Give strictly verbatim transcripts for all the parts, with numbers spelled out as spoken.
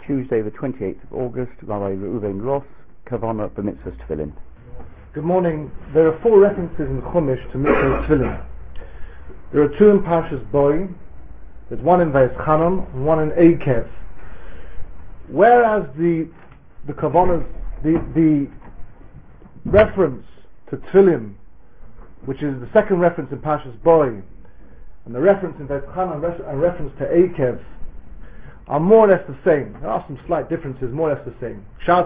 Tuesday the twenty-eighth of August, Rabbi Reuven Ross, Kavanah B'mitzvahs Tefillin. Good morning. There are four references in Chumash to mitzvahs Tefillin. There are two in Parshas Boi, there's one in Vayeschanan and one in Eikev. Whereas the the Kavanahs, the, the reference to Tefillin, which is the second reference in Parshas Boi, and the reference in Vayeschanan and reference to Eikev, are more or less the same. There are some slight differences, more or less the same.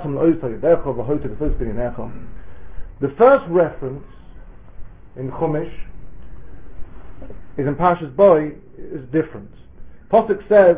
The first reference in Chumash is in Parshas Boi, is different. Pasuk says,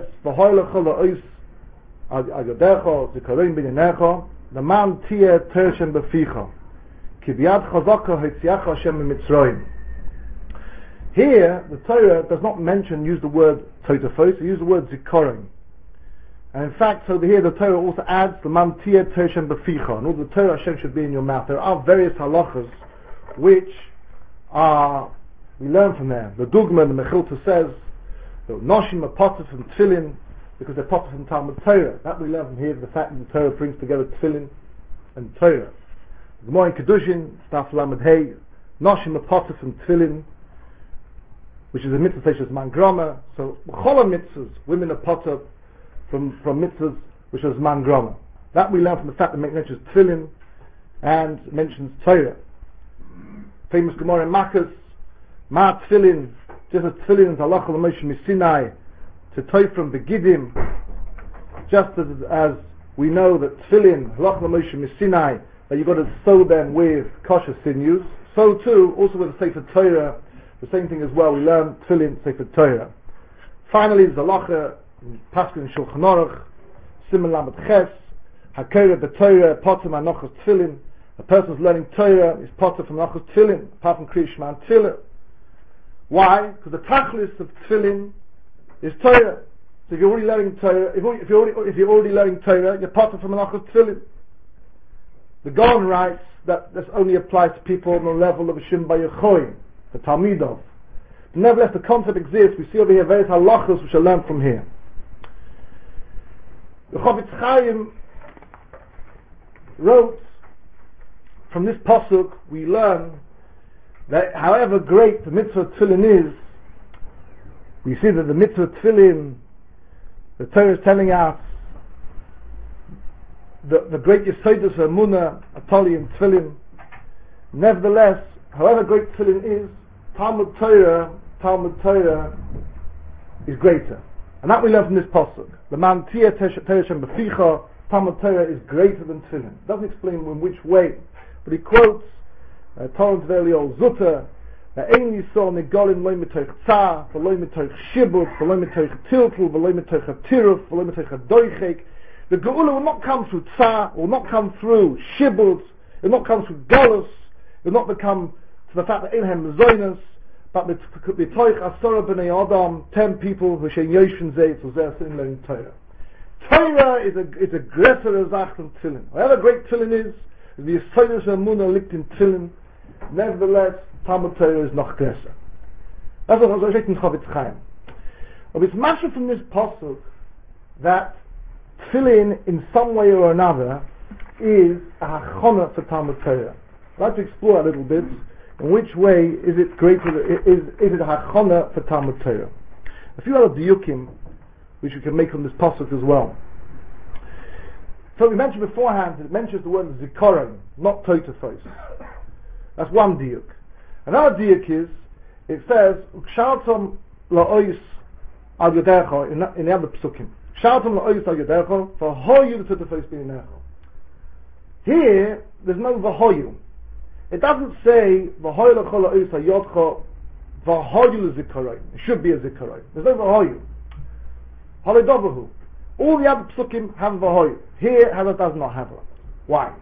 the man tia tershem beficha, kibiyad chazaka hitziacha Hashem mitzrayim. Here, the Torah does not mention, use the word totafos, it uses the word zikaron. And in fact, over here the Torah also adds the man tia tershem beficha, and all the Torah Hashem should be in your mouth. There are various halachas which are, we learn from there. The Dugma, the Mechilta says, that Noshim are potter from Tefillin, because they're potter from Talmud Torah. That we learn from here, the fact that the Torah brings together Tefillin and Torah. The Gemara in Kedushin, Staf Lamed Hey, Noshim are potter from Tefillin, which is a mitzvah such as Man Grama. So, Chola mitzvahs, women are potter from, from mitzvahs which is Man Grama. That we learn from the fact that it mentions Tefillin and mentions Torah. Famous Gemara in Makkos, Ma Tefillin, just as Tefillin is halacha l'Moshe Misinai, to Toifrim Begidim, just as, as we know that Tefillin, halacha l'Moshe Misinai, that you've got to sew them with kosher sinews, so too, also with the Sefer Torah, the same thing as well, we learn Tefillin, Sefer Torah. Finally, there's halacha, Pasuk in Shulchan Aruch, Siman Lamed Ches, Hakera B'Torah, Potter Manochas Tefillin. A person's learning Torah is potter from Nochas Tefillin, apart from Kriya Shema and Tefillah. Why? Because the tachlis of Tefillin is Torah. So if you're already learning Torah, if you're already, if you're already learning Torah, you're potter from Nochas Tefillin. The Gaon writes that this only applies to people on the level of a Shim Bayochoim, the Talmidov. But nevertheless, the concept exists. We see over here various halachas which are learned from here. The Chofetz Chaim wrote, from this pasuk we learn that however great the mitzvah tefillin is, we see that the mitzvah tefillin, the Torah is telling us the, the great yesodus of emunah, atali and tefillin. Nevertheless, however great tefillin is, Talmud Torah, Talmud Torah is greater. And that we learn from this pasuk. The man tia tereshem beficha, Talmud Torah is greater than tefillin. It doesn't explain in which way, but he quotes Torrent Velio Zuta, Ein Yisrael Negolim Lo Mitoich Tzah, V'lo Mitoich Shibut, V'lo Mitoich Tiltul, V'lo Mitoich Tiruf, V'lo Mitoich Doichek. The Geula will not come through Tzah, will not come through Shibut, it will not come through Galus, it will not become to the fact that Einhem Zoinus, but Mitoich Asora B'nei Adam, ten people who Shein Yoshin Zeh, so they're sitting learning Torah. Torah is a, is a greater Azach than Tefillin. However great Tefillin is, the Yesodus Emunah liegt in Tefillin. Nevertheless, Talmud Torah is noch größer. That's what I was saying in Chofetz Chaim. But it's mentioned from this pasuk that Tefillin, in some way or another, is a hachana for Talmud Torah. I'd like to explore a little bit in which way is it greater, is, is it a hachana for Talmud Torah. A few other diyukim which we can make on this pasuk as well. So we mentioned beforehand, it mentions the word zikaron, not totafos. That's one diuk. Another diuk is, it says, Kshaltom la'ois al yodecho, in the other psukim. Kshaltom la'ois al yodecho, v'hoyu totafos b'yinecho. Here, there's no v'hoyu. It doesn't say, v'hoyu l'chol la'ois al yodcho, v'hoyu l'zikaron. It should be a zikaron. There's no v'hoyu. Haledovahu. All the other psukim have v'hoyu. Here, Hazrat does not have one. Why?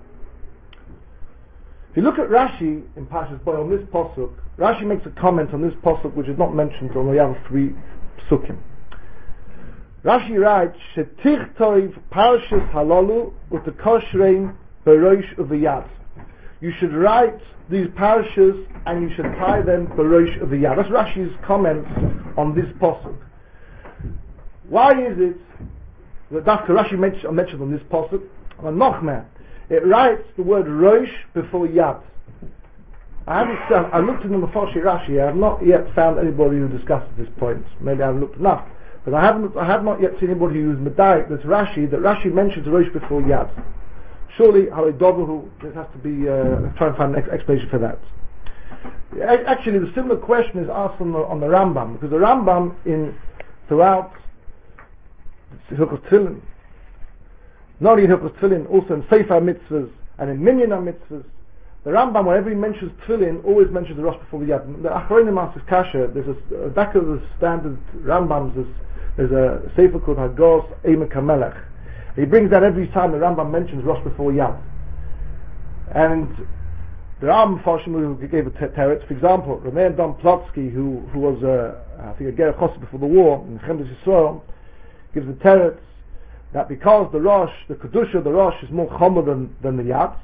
If you look at Rashi in Parshas Boi on this pasuk, Rashi makes a comment on this pasuk which is not mentioned on the other three psukim. Rashi writes, "Shetich toiv parshas halalu u'tekashrein berosh uv'yad." You should write these parshas and you should tie them berosh uv'yad. That's Rashi's comments on this pasuk. Why is it The Dafka Rashi mentioned, mentioned on this pasuk, on Nochmer, it writes the word Rosh before Yad. I haven't. Uh, I looked in the Mefarshi Rashi. I have not yet found anybody who discusses this point. Maybe I haven't looked enough, but I haven't. I have not yet seen anybody who's medayik that's Rashi that Rashi mentions Rosh before Yad. Surely, Halidovahu, there has to be. Uh, try and find an ex- explanation for that. Actually, the similar question is asked on the, on the Rambam, because the Rambam in throughout Hilchos Tefillin, not only in Hilchos Tefillin, also in Sefer Mitzvahs and in Minyan Mitzvahs, the Rambam, whenever he mentions Tefillin, always mentions the Rosh before the Yad. The Achronim asks Kasha, there's a, back of the standard Rambams, there's, there's a Sefer called Hagos Eimek HaMelech. He brings that every time the Rambam mentions Rosh before Yad. And there are Mepharshim who gave a teretz. For example, Rameir Dom Plotsky, who who was uh, I think a Ger Chosed before the war in Chemdes Yisrael, gives a teretz that because the Rosh, the Kedusha of the Rosh is more chomer than, than the Yad.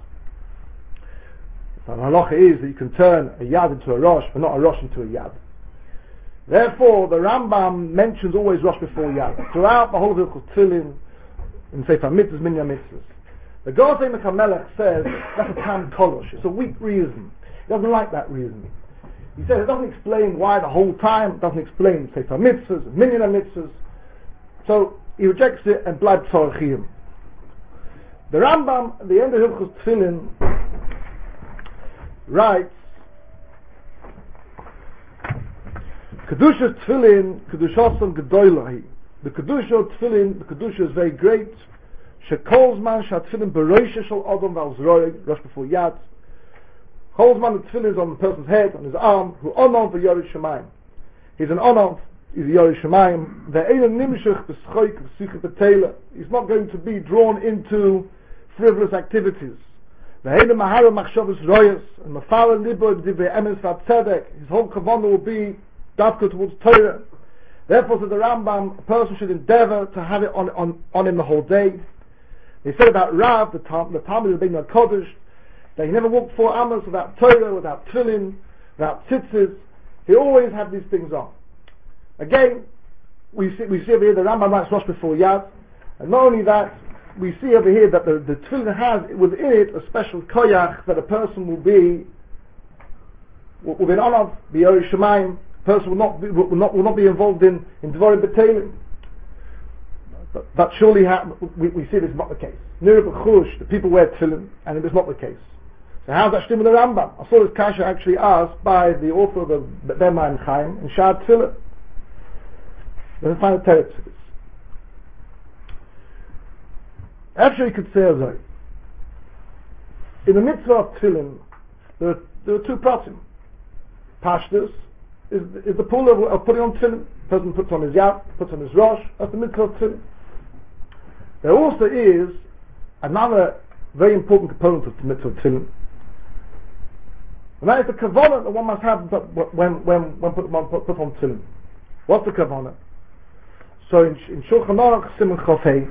So the halacha is that you can turn a Yad into a Rosh, but not a Rosh into a Yad. Therefore, the Rambam mentions always Rosh before Yad. Throughout the whole of Hilchos Tefillin, in Sefer Mitzvahs, Minyan Mitzvahs. The Gaz Eimek HaMelech says that's a tam kolosh. It's a weak reason. He doesn't like that reason. He says it doesn't explain why the whole time. It doesn't explain Sefer Mitzvahs, Minyan Mitzvahs. So he rejects it and bleibt tzorachiyim. The Rambam, at the end of Hilchos Tefillin, writes, Kedusha Tefillin, Kedushosam Gedoylahi. The Kedusha of Tefillin, the Kedusha is very great. Shekol Zman Shatfillin Beroisha Shal Odom Valzroi, Rosh before Yad. Kol Zman the Tefillin is on the person's head, on his arm, who Onom for Yoreh Shemayim. He's an Onom, he's a Yoreh Shemayim. Ve'ein Nimshach B'schoik B'suchit B'teila. He's not going to be drawn into frivolous activities. Ve'ein Mahara Machshavas Royas, and Mafala Libo B'divrei Emes V'Tzedek. His whole kavanah will be Davka towards Torah. Therefore, to the Rambam, a person should endeavor to have it on, on, on him the whole day. They said about Rav, the Talmud, the Talmud of Bein HaKodesh, that he never walked four amos without Torah, without Tefillin, without tzitzis. He always had these things on. Again, we see, we see over here the Rambam writes Rosh before Yad, and not only that, we see over here that the, the Tefillin has within it a special koyach that a person will be, will, will be an honor, be Yoreh Shemayim. Person will not be, will not will not be involved in in Dvorim B'Teilim. But, but surely ha- we, we see this is not the case. Nir B'Chush, the people wear tefillin, and it is not the case. So how's that stim with the Rambam? I saw this kasha actually asked by the author of the Bema and Chaim in Shad Tefillin. Let's find the teretz for this. Actually, you could say as though in the mitzvah of tefillin there are, there are two pratim. Pashtus is, is the pull of, of putting on tefillin. The person puts on his yad, puts on his rosh. That's the mitzvah of tefillin. There also is another very important component of the mitzvah of tefillin, and that is the kavanah that one must have when when when put, one put, put on tefillin. What's the kavanah? So in, in Shulchan Aruch Siman Chofei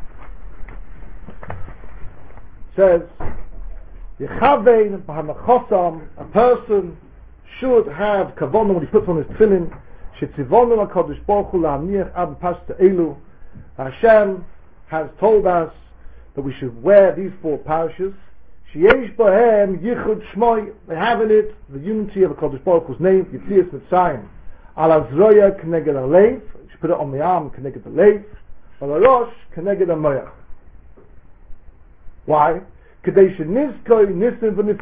says Yechavein b'hanachosam, a person should have kavanah when he puts on his tefillin. Shetzivonu HaKadosh Baruch Hu la'aniach ad pashta elu. Hashem has told us that we should wear these four parashas. Sheyesh bohem yichud shmoi. They have in it the unity of HaKadosh Baruch Hu's name. Yitzias Mitzrayim. Al azroya k'neged ha'leiv. You should put it on the arm k'neged ha'leiv. Al harosh k'neged ha'moyach. Why? We have to remember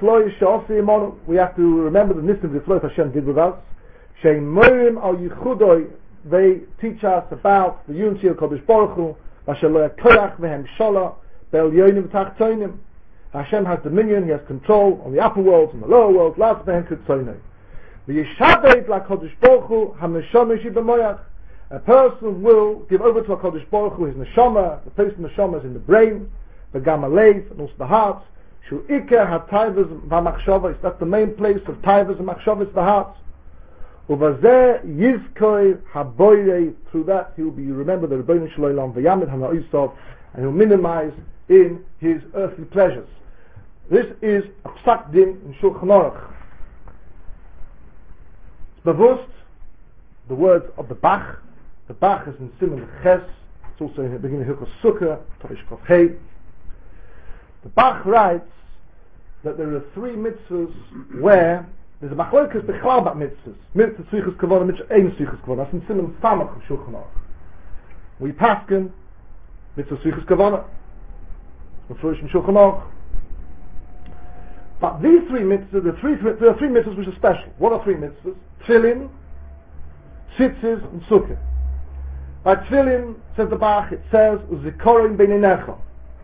the nisim v'nifloy Hashem did with us. They teach us about the unity of Kodesh Baruch Hu. Hashem has dominion, He has control on the upper worlds and the lower worlds. A person will give over to HaKadosh Baruch Hu his neshama. The place of neshama is in the brain, the gamalev, and also the heart. Shu Iker ha-taivas va-machshava. That's the main place of taivas and machshavas, the heart. Uvazeh yizkoi ha-boirei. Through that he will be remembered the Rebbeinu Shalom v'yamid ha-na'isov, and he will minimize in his earthly pleasures. This is a psak din in Shulchan Aruch. It's bewusst the words of the Bach. The Bach is in Siman Ches, It's also in the beginning of Hilchos Sukkah, Tarish Kof Hey. The Bach writes that there are three mitzvahs where there's a machlokas bechlal about mitzvahs. Mitzvah tzrichas kavana, mitzvah ein tzrichas kavana. That's in Siman Samach of Shulchan Aruch. We paskin mitzvah tzrichas kavana. It's Mefurish in Shulchan Aruch. But these three mitzvahs, the three, there are three mitzvahs which are special. What are three mitzvahs? Tefillin, tzitzis, and sukkah. By tefillin, says the Bach, it says, Uzikorim beinenecha.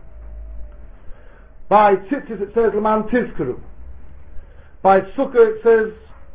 By tzitzis, it says, Leman tizkeru. By sukkah, it says,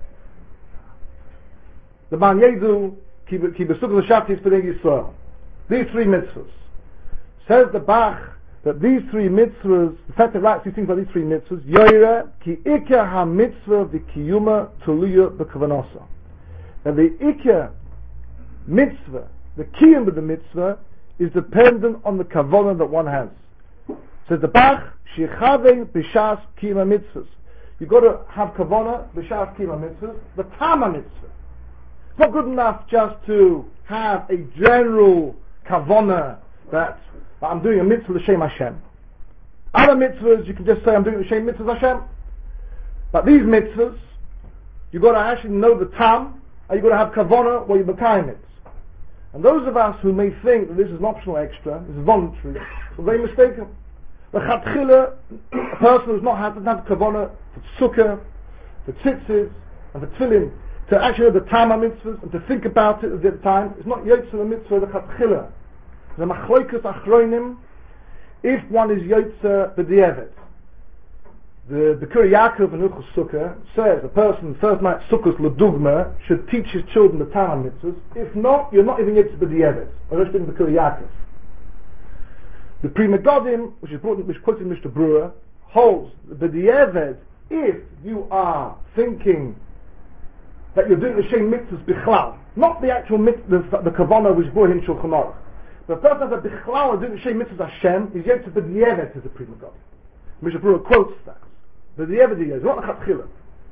Leman yedu, ki besukkah l'shatis b'nei Yisrael. These three mitzvahs. Says the Bach, that these three mitzvahs, the fact that writes these things about these three mitzvahs, Yoira ki ikar ha mitzvah v'kiyuma tuluya b'kavanosa. And the ikar mitzvah, the kiyum of the mitzvah, is dependent on the kavanah that one has. Says the Bach, shechavein b'shas kiyum mitzvahs. You've got to have kavanah b'shas kiyum mitzvahs, the tama mitzvah. It's not good enough just to have a general kavanah that I'm doing a mitzvah l'shem Hashem. Other mitzvahs, you can just say I'm doing l'shem mitzvah Hashem. But these mitzvahs, you've got to actually know the tam, and you've got to have kavanah while you're mekayim it. And those of us who may think that this is an optional extra, this is voluntary, are very mistaken. The chatchila, a person who's not had to have kavanah for sukkah, for tzitzis, and for tefillin, to actually know the tama mitzvahs and to think about it at the time, it's not yotzei the mitzvah, the chatchila. The machloikus achronim, if one is yotzer b'di'evet. The the Bikuri Yaakov in Hilchos Sukkah says a person first night sukkahs l'dugma should teach his children the Tama mitzvahs. If not, you're not even yotzer b'di'evet. Or just in Bikuri Yaakov. The Pri Megadim, which is brought, which quoted Mister Brewer, holds b'di'evet if you are thinking that you're doing the shem mitzvahs bichlal, not the actual mitzvah, the, the kavanah which brought in Shulchan Aruch. The person that bichlal doing the shem mitzvahs Hashem is yet to b'di'evet as a Pri Megadim. Mister Brewer quotes that. B'di'evet is not a chatchila.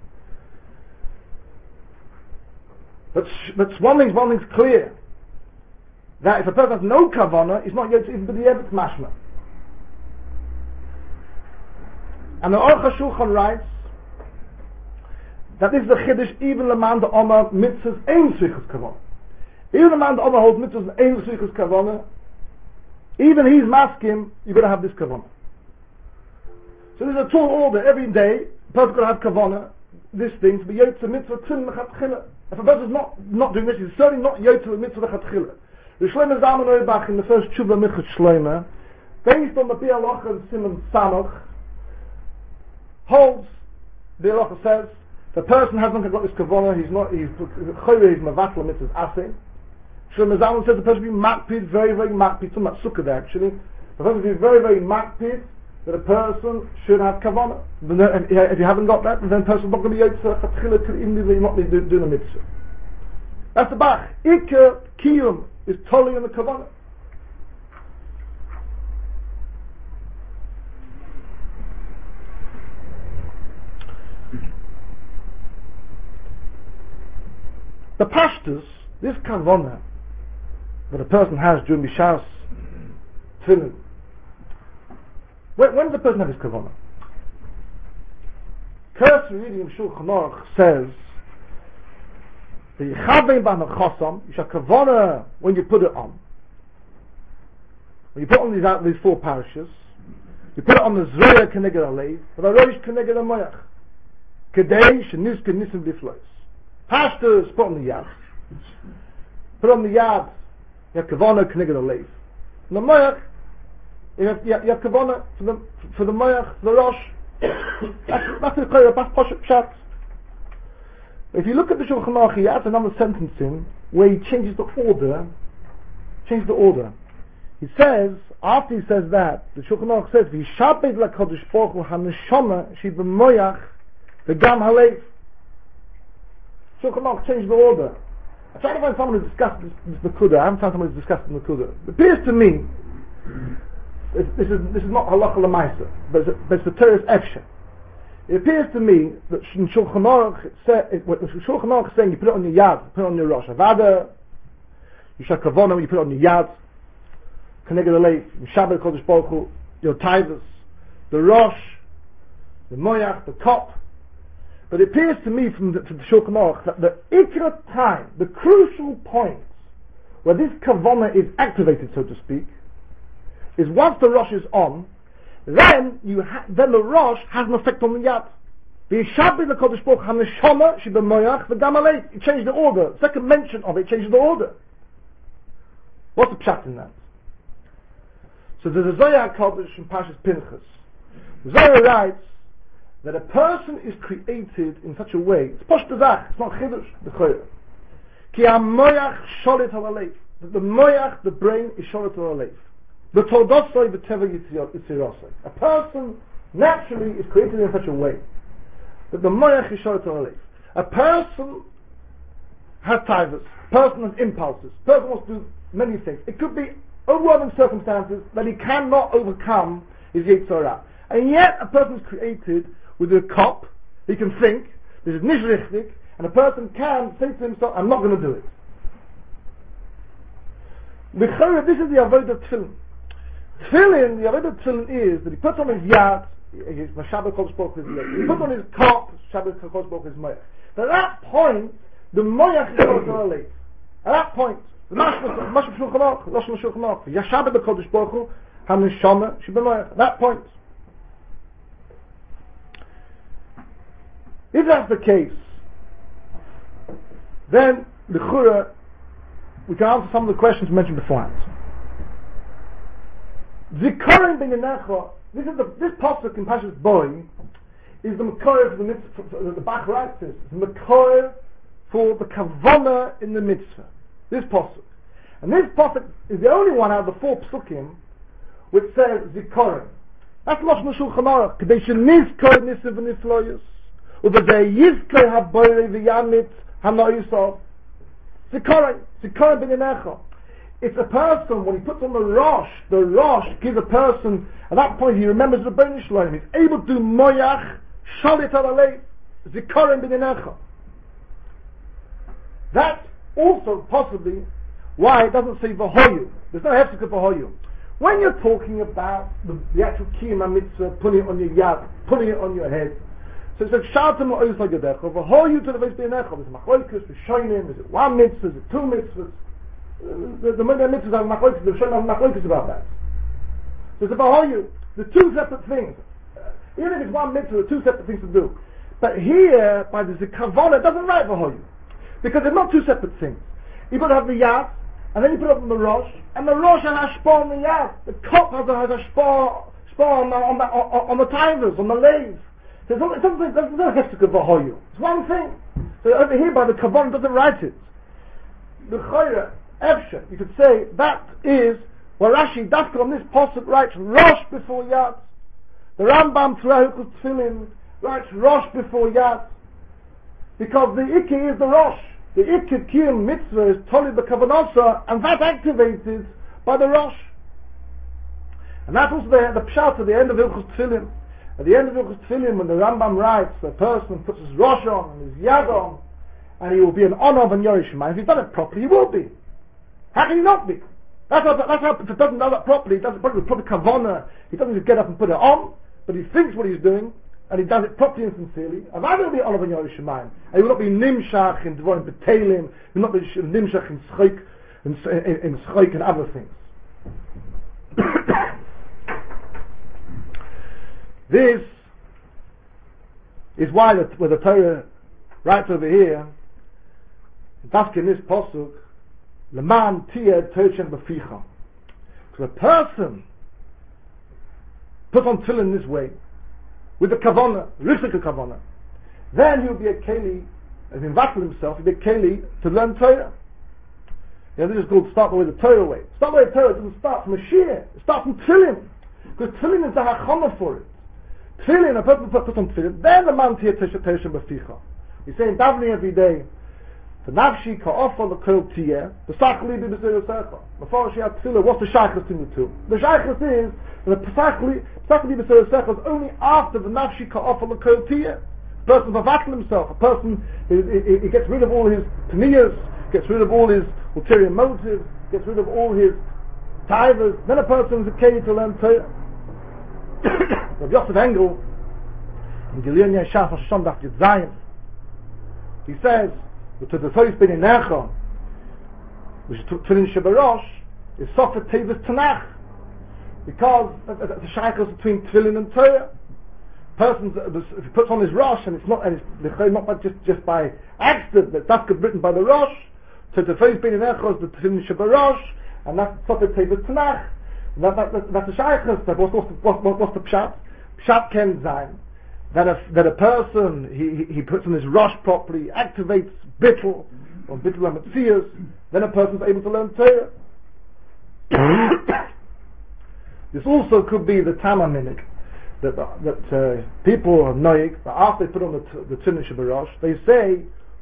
But but one thing's one thing's clear, that if a person has no kavanah, he's not yet to even b'di'evet mashma. And the Aruch HaShulchan writes that this is a chiddush even the man the Omer mitzvahs ein tzrichas kavanah. Even the man the Omer holds mitzvahs ein tzrichas kavanah, even he's maskim, you've got to have this kavanah. So there's a tall order every day. A person's got to have kavanah, this thing to be yotze mitzvah tzim lechatchila. If a person's not not doing this, he's certainly not yotze mitzvah lechatchila. The Shlomo Zalman Auerbach in the first Tshuva Michot Shlomo, based on the Bi Halacha and Siman Samach, holds the Halacha says the person hasn't got this kavanah, he's not he's choyre, he's mevatla mitzvahs aseh. Shlomo Zalman says the person be makpid, very very makpid. Talking about sukkah there actually. The person be very very makpid that a person should have kavanah. If you haven't got that, then the person's not going to be yotze chatchila to even be not doing the mitzvah. That's the Bach. Ikar kiyum is totally in the kavanah. The pashtus, this kavanah that a person has during bishas tefillin. When, when does the person have his kavanah? Cursory reading of Shulchan Aruch says the yichavein b'hanachosam, you shall kavanah when you put it on. When you put on these out these four parishes, you put it on the zreya keneged alev, but the roish keneged hamoyach, kedei shenizke nisim b'flois. Pashtus put on the yad. Put on the yad, you have kavanah keneged alev. And the moyach, you have, you have kavanah for the for the moyach, the rosh. That's that's the clear. That's posh pshat. If you look at the Shulchan Aruch, he adds another sentence in where he changes the order. Changes the order. He says after he says that, the Shulchan Aruch says, "V'yishabed lakadosh baruch hu haneshama she b'moyach v'gam halev." Shulchan Aruch changed the order. I tried to find someone who discussed this, this Nakuda. I haven't found someone who discussed the Nakuda. It appears to me. This is this is not halacha l'maisa, but it's, but it's the Torah's efshe. It appears to me that in Shulchan Aruch, Shulchan Aruch is saying you put it on your yad, put it on your rosh avada, you shall kavanah when you put it on your yad. Keneged Aleif, Shabbat Kodesh Baruch Hu, your tithers, the Rosh, the Moyach, the Kop. But it appears to me from the, from the Shulchan Aruch that the ikra time, the crucial point where this Kavanah is activated, so to speak, is once the Rosh is on, then you ha- then the Rosh has an effect on the Yad. The Yishabbi the Kodesh Baruch Hu HaNeshama Sheba Moyach the Gam Aleif. It changed the order. Second mention of it changes the order. What's the pshat in that? So there's a Zohar Kodesh in Parshas Pinchas. The Zohar writes that a person is created in such a way. It's posh tezach. It's not chidush. The choyer. Ki ha-moyach sholit al-aleif. That the moyach, the brain, is sholit al-aleif. The tordosoi v'teva yitzirosoi. A person naturally is created in such a way that the moyach is sholit al-aleif. A person has tivus. A person has impulses. A person wants to do many things. It could be overwhelming circumstances that he cannot overcome his Yetzirah. And yet a person is created with a kop, he can think, this is nicht richtig, and a person can say to himself, I'm not going to do it. This is the avodah tefillin. Tefillin, the avodah tefillin is that he puts on his yad, his Shabbat Kodesh Baruch Hu, he puts on his kop, Shabbat Kodesh Baruch Hu is moyach. At that point, the moyach is going to leave. At that point, the Mashma Shulchan Aruch, Lashon Shulchan Aruch, Yashabbat Kodesh Baruch Hu, HaNeshama Sheba Moyach. At that point, if that's the case, then the Chura, we can answer some of the questions mentioned beforehand. Zikaron ben Yenecha, this is the this pasuk in Parshas Boy, is the Makor for the mitzvah. For the Bach writes this, the Makor for the Kavanah in the mitzvah. This pasuk, and this pasuk is the only one out of the four psukim which says Zikaron. That's Lashon Shulchan Aruch. Kedei shenizkor nisiv v'nifloyos. Ubezei haboyrei v'yamit hanoyisov. Zikaron, Zikaron ben Yenecha. It's a person, when he puts on the Rosh, the Rosh gives a person, at that point he remembers the Bnei Shalom. He's able to moyach, shalit al alei, Zikaron ben Yenecha. That's also possibly why it doesn't say v'hoyu. There's no hefsek of v'hoyu. When you're talking about the, the actual kiyum mitzvah, putting it on your yad, putting it on your head, so it says shaltem ha'ois ha'gadecha, v'hoyu to the Beis B'necha. There's machloikus, v'shoinim, is it one mitzvah, is it two mitzvahs? The, the, the mitzvahs have machloikus, the shoinim have machloikus about that. So it's a v'hoyu. The two separate things. Uh, even if it's one mitzvah, there are two separate things to do. But here, by the Kavanah, it doesn't write v'hoyu. Because they're not two separate things. You've got to have the yad, and then you put it on the Rosh, and the Rosh has a shpah on the yad. The kop has a, has a shpah, shpah on the, on the, on, on the tivers, on the lathe. So it's something, there's no hefsek of v'hoyu. It's one thing. So over here by the Kavanah doesn't write it. The Chayra, Efshe, you could say, that is, where Rashi, Dafka on this pasuk writes Rosh before yad. The Rambam throughout Hilchos Tefillin writes Rosh before yad. Because the Ikki is the Rosh. The Ikki Kiyum Mitzvah is Toli B'Kavanasa, and that's activated by the Rosh. And that's also the, the Pshat at the end of Hilchos Tefillin. At the end of Hilchos Tefillin, when the Rambam writes, the person puts his Rosh on and his Yad on, and he will be an honor of an Yorishma. If he's done it properly, he will be. How can he not be? That's how, that's how if he doesn't know that properly, he does it properly with proper Kavanah. He doesn't just get up and put it on, but he thinks what he's doing, and he does it properly and sincerely. And that will be honor of an Yorishma. And he will not be Nimshach in Dvorim B'Teilim, he will not be Nimshach in Schok, in, in, in Schok and other things. This is why the, where the Torah writes over here, Dafka in this pasuk, Leman tiyeh toshen b'ficha. Because a person puts on tefillin this way, with the kavanah, richtig kavanah, then he'll be a keli, as he invited himself, he'll be a keli to learn Torah. Yeah, this is called start the way the Torah way. Start the way the Torah doesn't start from a shir, it starts from tefillin. Because tefillin is the hachama for it. Tefillin, a person puts on tefillin, then the man tiyeh toshen b'ficha. He's saying davening every day, the nafshi ka'ofa l'kol tiyeh, the sachli bi b'sei yosecha. Before she had tefillah, what's the shaykhus between the two? The shaykhus is that the sachli bi b'sei yosecha is only after the nafshi ka'ofa l'kol tiyeh. A person vavatl himself, a person, he, he, he gets rid of all his taniyas, gets rid of all his ulterior motives, gets rid of all his tithers, then a person is a keli to learn Torah. Rav Yosef Engel, in Gilion Yeshaf Hashem Daf Yud Zayin, he says, to the first bin in Necha, which is Tefillin Shebarosh, is Sofet Tevis Tanach, because the shaykhs between Tefillin and Torah. Person, if he puts on his Rosh, and it's not, and it's not just just by accident that that's written by the Rosh, so the first bin in Necha is the Tefillin Shebarosh, and that's Sofet Tevis Tanach. That, that, that, that's the shaykhs. That what's, what's, what's, what's the pshat? Pshat ken zayin. That a, that a person, he, he, he puts on his Rosh properly, activates bittul, or bittul ametzias, then a person's able to learn Torah. This also could be the Tama minig, that, that uh, people are noig, that after they put on the, the Tefillin Shebarosh, they say,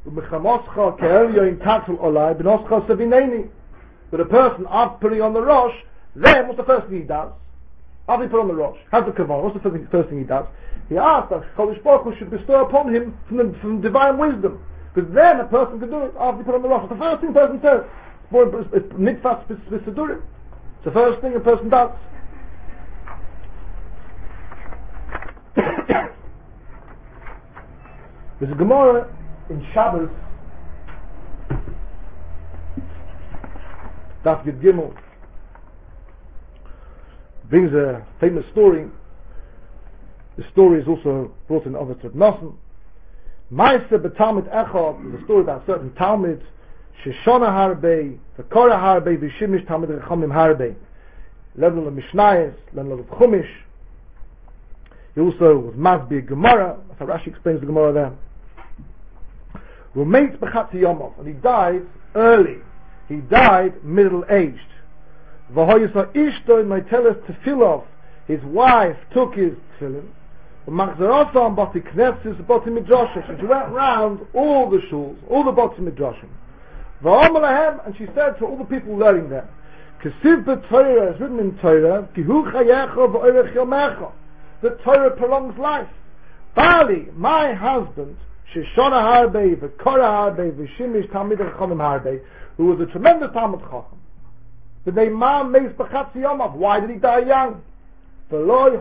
that a person, after putting on the Rosh, then what's the first thing he does? After he put on the Rosh, has the Kavanah, what's the first thing, first thing he does? He asks that Chodesh Baruch Hu should bestow upon him from, the, from divine wisdom. Because then a person can do it after he put on the Rosh. It's the first thing a person says. It's mitzvah spesidurim. It's the first thing a person does. There's a Gemara in Shabbos, Daf Yud Gimel, brings a famous story. The story is also brought in Ovid Reb Nosson. Ma'aseh b'Talmud Echad is a story about a certain Talmud, Sheshona Harbei, V'Kora Harbei, V'Shimish Talmud Rechamim Harbei. Level of Mishnayos, level of Chumash. He also was Masbir Gemara. That's how Rashi explains the Gemara there. Rumeitz b'Chatzi Yomov, and he died early. He died middle-aged. V'hoyisa Ishto Meiteles Tefilov, his wife took his tefillin. V'machzerosam bati knesses bati midrashish, and she went round all the shuls, all the bati midrashim. V'omer lahem, and she said to all the people learning there, Kesiv b'Torah is written in Torah, Kihu chayecha v'orech yomecha, the Torah prolongs life. Bali, my husband, Sheshona Harbei, V'Kora Harbei, V'Shimish Talmid Chachamim Harbei, who was a tremendous Talmud Chacham. The name Man Meis B'Chatzi Yomav. Why did he die young? Nobody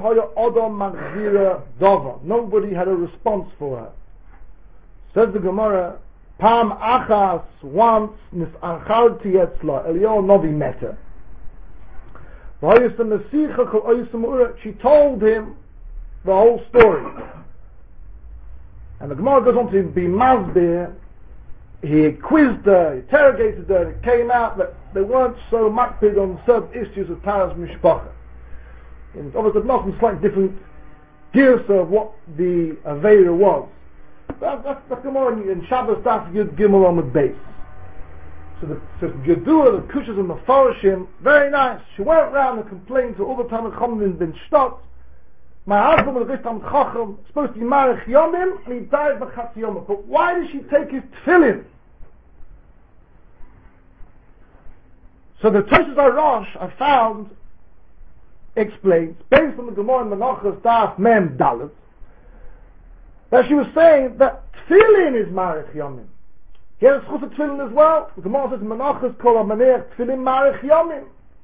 had a response for her. Says the Gemara, Pam Achas once Nis'ancharti Etzla, Eliyahu Novi met her. She told him the whole story. And the Gemara goes on to be Masbir. He quizzed her, interrogated her, and it came out that they weren't so makpid on certain issues of Taras Mishpacha. And obviously not in slightly different gears of what the Aveira was. That, that's the Gemara in Shabbos Daf Yud Gimel on the base. So the so Yedua, the Kushas and the Farashim, very nice. She went around and complained to all the Talmud Chacham in Ben Shtot. My husband was a great Talmud Chacham, supposed to be Marich Yomim, and he died by Chatzi Yomim. But why did she take his tefillin? So the Toshas HaRosh I found explains, based on the Gemara in Menachos Daf Mem Dalet, that she was saying that tefillin is Marich Yomim. He has a schus of tefillin as well. The Gemara says Menachos Kol HaManeach Tefillin Marich Yomim.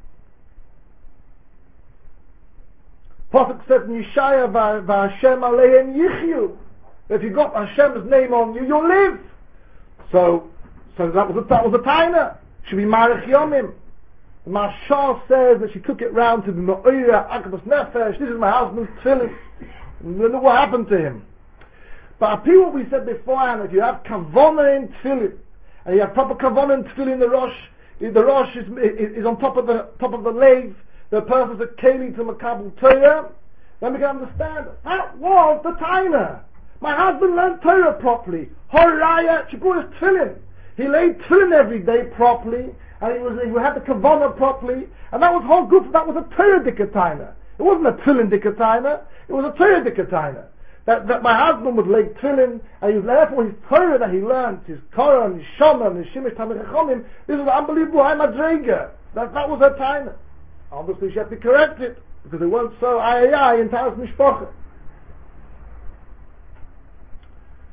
Prophet said in Yeshaya, V'Hashem Aleihem Yichyu. If you got Hashem's name on you, you'll live. So, so that was a, that was a taina. Should be Marich Yomim. The Mashal says that she took it round to the Me'ira Akabas Nefesh. This is my husband's tefillin. And look what happened to him. But I feel what we said beforehand, if you have kavanah in tefillin, and you have proper kavanah in tefillin, the Rosh, the Rosh is, is, is on top of the top of the lathe. The person's a keli to Makabel Torah, then we can understand that was the taina. My husband learned Torah properly. Horaya, she brought his tefillin. He laid tefillin every day properly, and he was he had the kavanah properly, and that was whole good. That was a Torah dikataina. It wasn't a tefillin dikataina. It was a Torah dikataina. That, that my husband would lay tefillin, and he was therefore his Torah that he learned, his Korah and his Shoma and his Shimish Talmid Chachamim. This was an unbelievable high madrega. That that was her taina. Obviously she had to correct it, because they weren't so ayayay in Taras Mishpacha.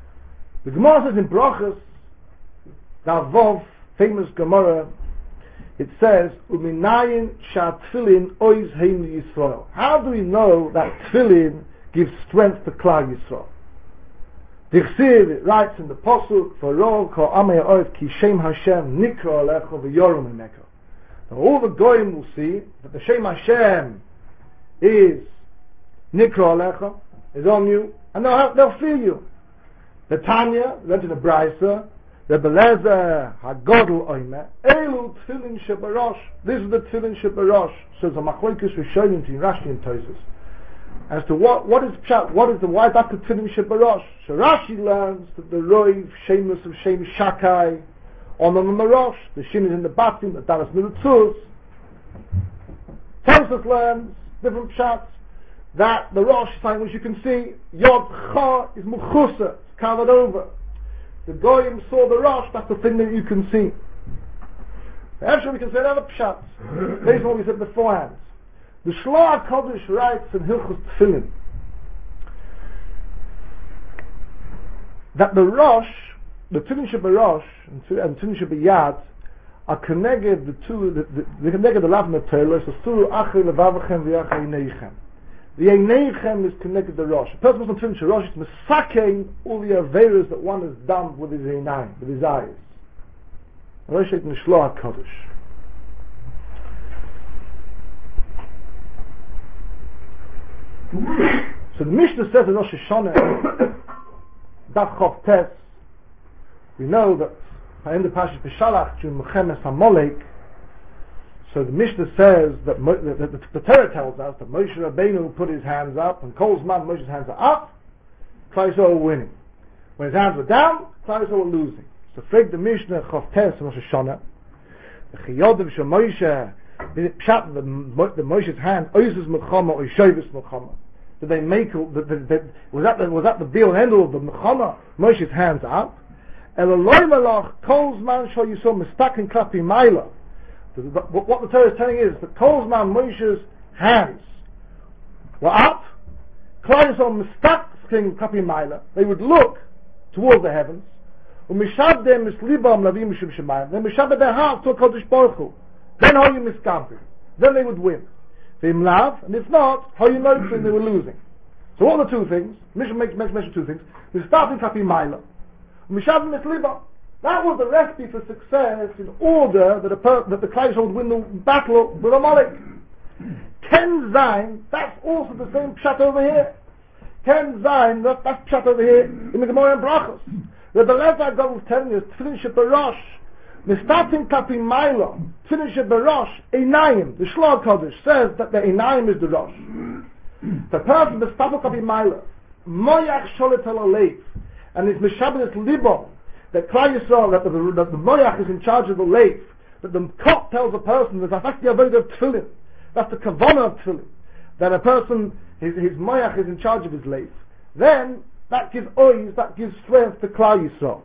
The Gemara says in Brachos, the Avov, famous Gemara, it says, Uminayin sha tefillin oiz heim Yisrael. How do we know that tefillin gives strength to Klal Yisrael? Dichsiv, it writes in the Pasuk, V'ro ko amei oiv ki shem Hashem nikro alecho v'yorum emeko. Now all the goyim will see that the Shem Hashem is nikro alecho, is on you, and they'll, they'll feel you. The Tanya, we went in the Brisa, the Belezer Hagodl Oime, Elu Tfilin Shebarosh. This is the Tfilin Shebarosh. So the Machlokes Rishonim in Rashi and Tosfos as to what what is pshat, what is the why that's the Tfilin Shebarosh. So Rashi learns that the Roiv Shemus of Shem Shakai on the Marosh, the Shin is in the Batim, the Daras Milutzuz. Tosfos learns different pshats that the Rosh is something which you can see. Yod Cha is Mechusa, it's covered over. The Goyim saw the Rosh, that's the thing that you can see. Actually, we can say another pshat. Based on what we said beforehand. The Shloah HaKodesh writes in Hilchos Tefillin that the Rosh, the Tefillin Shebarosh and Tefillin Shebayad are connected the two, the connected the Lav Natolos, the Suru Achei Levavachem V'Achei Neichem. The Eineichem is connected to Rosh. A person who doesn't finish a Rosh is misaking all the averas that one has done with his Einayim, with his eyes. Rosh is Nishloah HaKodesh. So the Mishnah says in Rosh Hashanah, Daf Chof Tes, we know that in the Parashat Peshalach, during Mechemes HaMolek, so the Mishnah says that Mo, the, the, the Torah tells us that Moshe Rabbeinu put his hands up, and Kol Zman Moshe's hands are up, Klal Yisrael were winning. When his hands were down, Klal Yisrael were losing. So Freg the Mishnah Chof Tes in Rosh Hashanah, the Chiyodim Shel Moshe, Pshat the, the Moshe's hand, Oizus Mechama or Shovis Mechama. Did they make? The, the, the, was that the, was that the deal and end of the Mechama? Moshe's hands up. Eloloi Malach Kol Zman Shel Yisrael Mistakin Klapi Maila. What the Torah is telling is that Kol Zman Moshe's hands were up. Klal Yisrael Mistakin Klapi Maila. They would look towards the heavens. Umishabdem Mislibam Lavim Mishum Shemayim. They mishabed their hearts to Kodesh Baruch Hu. Then how you miskampi? Then they would win. V'im lav, and if not, how you know they were losing. So what are the two things? Mishnah makes mention two things. Mistakin Klapi Maila. Umishabdem Mislibam. That was the recipe for success in order that, a per- that the Klal Yisrael would win the battle with Amalek. Ken Zayin, that's also the same pshat over here. Ken Zayin, that, that's pshat over here in the Gemara and Brachos. The Belezer God was telling us, Tfilin Shebarosh, Mistatin Kapi Maila, Tfilin Shebarosh, Einayim, the Shloah HaKodesh says that the Einayim is the Rosh. The person, Mistatin Kapi Maila, Moyach Sholet Al Aleif, and it's Mishabed Libo, that Klal Yisrael, that the, that the Moyach is in charge of the Leif, that the Kot tells a person that that's the avodah of Tefillin, that's the Kavanah of Tefillin, that a person, his, his Moyach is in charge of his Leif, then that gives ois, that gives strength to Klal Yisrael.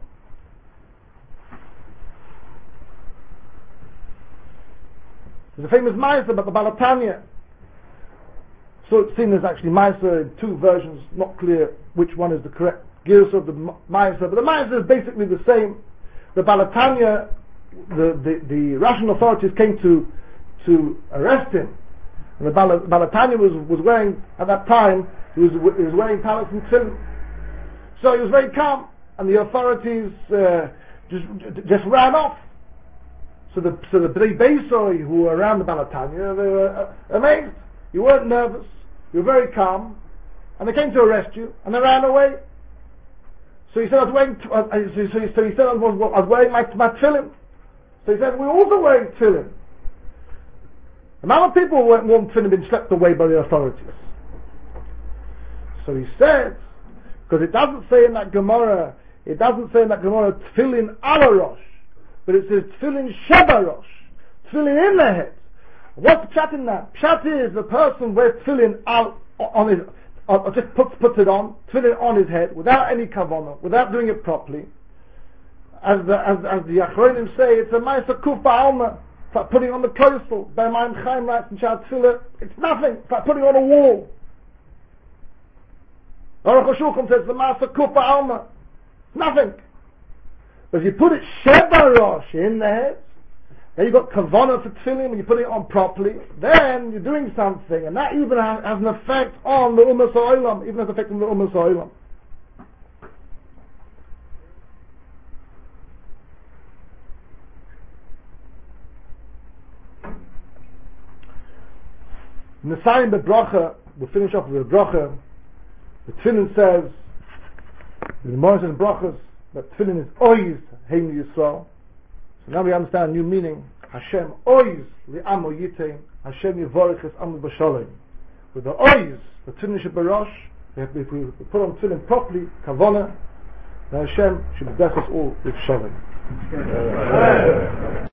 There's a famous Ma'aser about the Balatanya. So it's seen as actually Ma'aser in two versions, not clear which one is the correct gears of the Ma'aser, but the Ma'aser is basically the same. The Balatanya, the, the, the Russian authorities came to to arrest him, and the Bal- Balatanya was, was wearing, at that time, he was, he was wearing tallis and tefillin. So he was very calm, and the authorities uh, just just ran off. So the so the Bnei Beisoi who were around the Balatanya, they were uh, amazed. You weren't nervous, you were very calm, and they came to arrest you, and they ran away. So he said, I was wearing, t- uh, so, so, so he said, I was, I was wearing my, my tefillin. So he said, we're also wearing tefillin. A lot of people weren't worn tefillin, been swept away by the authorities. So he said, because it doesn't say in that Gemara, it doesn't say in that Gemara tefillin ala rosh, but it says tefillin shebarosh, tefillin in the head. What's the pshat in that? Pshat is the person wears tefillin al, on his, or just puts puts it on, tefillin on his head, without any kavanah, without doing it properly. As the as, as the Achronim say, it's a ma'aser kuf ba'alma. It's like putting on the coastal. B'mayim Chaim writes in Shad Tefillah, it's nothing. It's like putting on a wall. Aruch HaShulchan says the ma'aser kuf ba'alma. Nothing. But if you put it shebarosh in the head, Then you got kavanah for tefillin, when you put it on properly, then you're doing something, and that even has, has an effect on the Ummah Ha'olam, even has an effect on the Ummah Ha'olam. Nesayim bebracha, we'll finish off with a bracha. The tefillin says, the Gemara says in brachas, that tefillin is oiz heim Yisrael. So now we understand a new meaning. Hashem oiz li'amo yitain, Hashem yivorech es amu b'shalom. With the oiz, the tefillin should be rosh, if we put on tefillin properly, kavanah, then Hashem should bless us all with shalom.